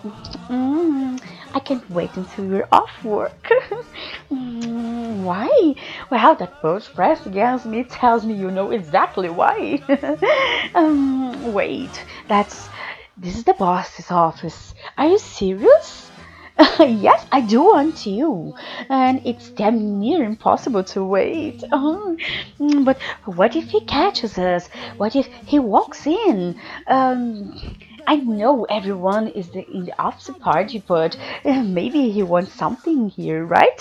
I can't wait until you're off work. Why? Well, that post press against me tells me you know exactly why. Wait, this is the boss's office. Are you serious? Yes, I do want you, and it's damn near impossible to wait. But what if he catches us? What if he walks in? Um, I know everyone is in the opposite party, but maybe he wants something here, right?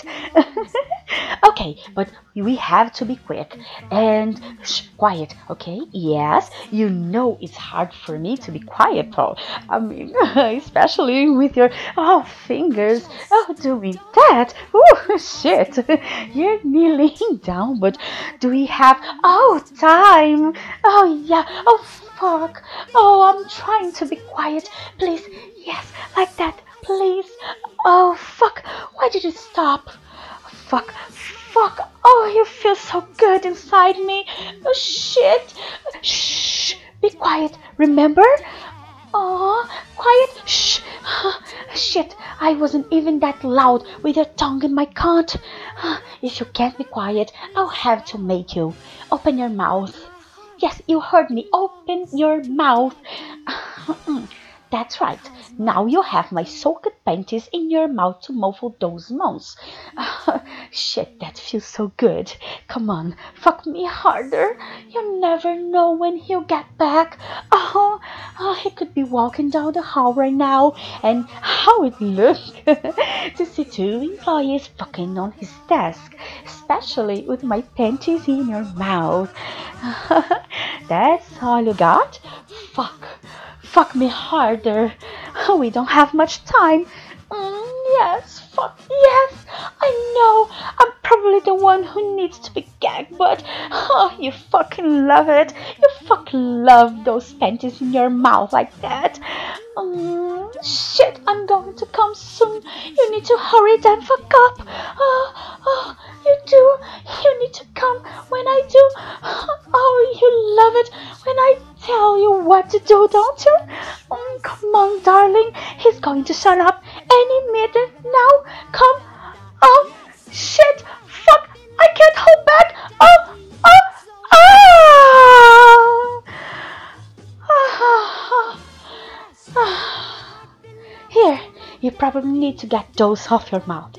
Okay, but we have to be quick and quiet, okay? Yes, you know it's hard for me to be quiet, Paul. I mean, especially with your fingers doing that. Oh, shit. You're kneeling down, but do we have time? Oh, yeah. Oh, fuck. Oh, I'm trying to be quiet. Please, yes, like that, please. Oh, fuck. Why did it stop? Fuck, fuck. Oh, you feel so good inside me. Oh, shit. Shh. Be quiet. Remember? Oh, quiet. Shh. Shit. I wasn't even that loud with your tongue in my cunt. If you can't be quiet, I'll have to make you. Open your mouth. Yes, you heard me. Open your mouth. That's right. Now you have my soaked panties in your mouth to muffle those moans. Shit, that feels so good. Come on, fuck me harder. You never know when he'll get back. He could be walking down the hall right now. And how it look to see two employees fucking on his desk, especially with my panties in your mouth. That's all you got? Fuck. Fuck me harder. We don't have much time. Yes, fuck yes. I know. I'm probably the one who needs to be gagged, but you fucking love it. You fucking love those panties in your mouth like that. Shit, I'm going to come soon. You need to hurry the fuck up. You do. You need to come when I do. Oh, you love it when I tell you what to do, don't you? Come on, darling. He's going to shut up any minute now. Come on. Shit. Fuck. I can't hold back. Oh. Here, you probably need to get those off your mouth.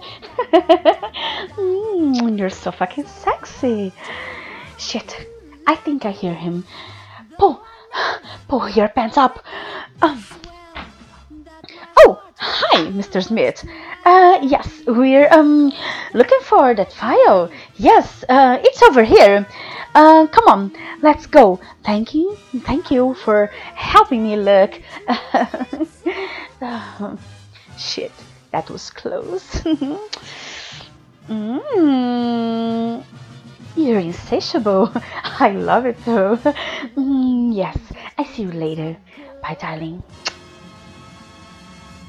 You're so fucking sexy. Shit, I think I hear him. Pull your pants up. Um, oh, hi, Mr. Smith. Yes, we're looking for that file. Yes, it's over here. Come on, let's go. Thank you for helping me look. Shit, that was close. You're insatiable. I love it though. Yes, I see you later. Bye, darling.